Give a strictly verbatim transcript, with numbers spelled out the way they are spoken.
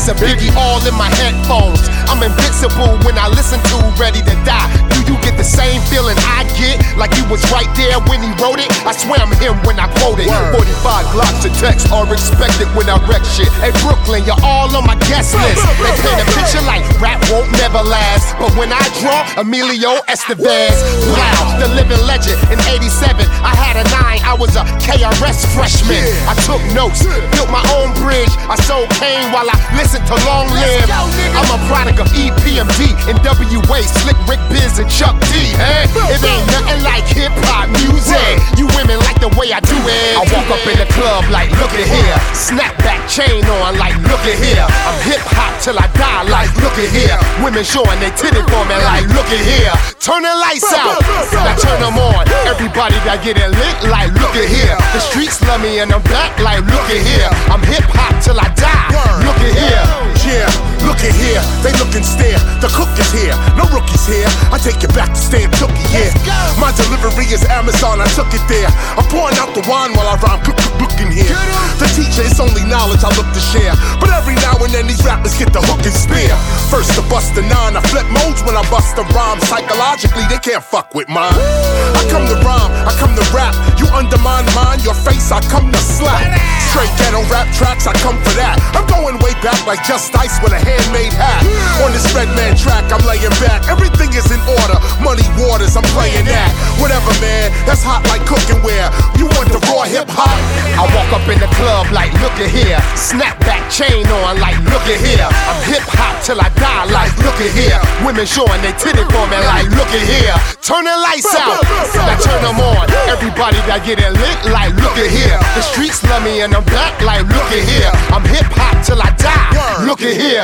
Tupacs and Biggie all in my headphones. I'm invincible when I listen to Ready to Die. Do you get the same feeling I get? Like he was right there when he wrote it? I swear I'm him when I quote it. forty-five Glocks and texts are expected when I wreck shit. Hey Brooklyn, you're all on my guest list. They paint a picture like rap won't never last, but when I draw, Emilio Estevez. Wow, the living legend. In eighty-seven, I had a nine, I was a K R S freshman. I took notes, built my own bridge. I sold cane while I listened to Long Live. I'm a product of E P M D and W A, Slick Rick Biz and Chuck D. Hey, it ain't nothing like hip hop music. You women like the way I do it. I walk up in the club like, look at here. Snapback chain on like, look at here. I'm hip hop till I die like, look at here. Women showing they titty for me like, look at here. Turn the lights out, now turn them on. Everybody that get it lit like, look at here. The streets love me and I'm back like, look at here. I'm hip hop till I die. Look at here. Yeah, look at here. They look and stare. The cook is here. No rookies here. I take you back to Stan Tookie, yeah. My delivery is Amazon. I took it there. I'm pouring out the wine while I rhyme. Cook, cook, look in here. The teacher, it's only knowledge I look to share. But every now and then these rappers get the hook and spear. First to bust the nine, I flip modes when I bust the rhyme. Psychologically, they can't fuck with mine. I come to rhyme, I come to rap. You undermine mine, your face, I come to slap. Straight ghetto rap tracks, I come for that. I'm going way back like Just Ice with a handmade hat. On this Redman track, I'm laying back. Everything is in order, money waters, I'm playing that. Whatever, man, that's hot like cooking ware. You want the raw hip hop? I walk up in the club like, look at here. Snapback chain on like, look at here. I'm hip hop till I die like, look at here. Women showing they titty for me like, look at here. Turn the lights out, now turn them on. Everybody that get it lit like, look at here. The streets love me and I'm back like, look at here. I'm hip hop till I die. Look at here.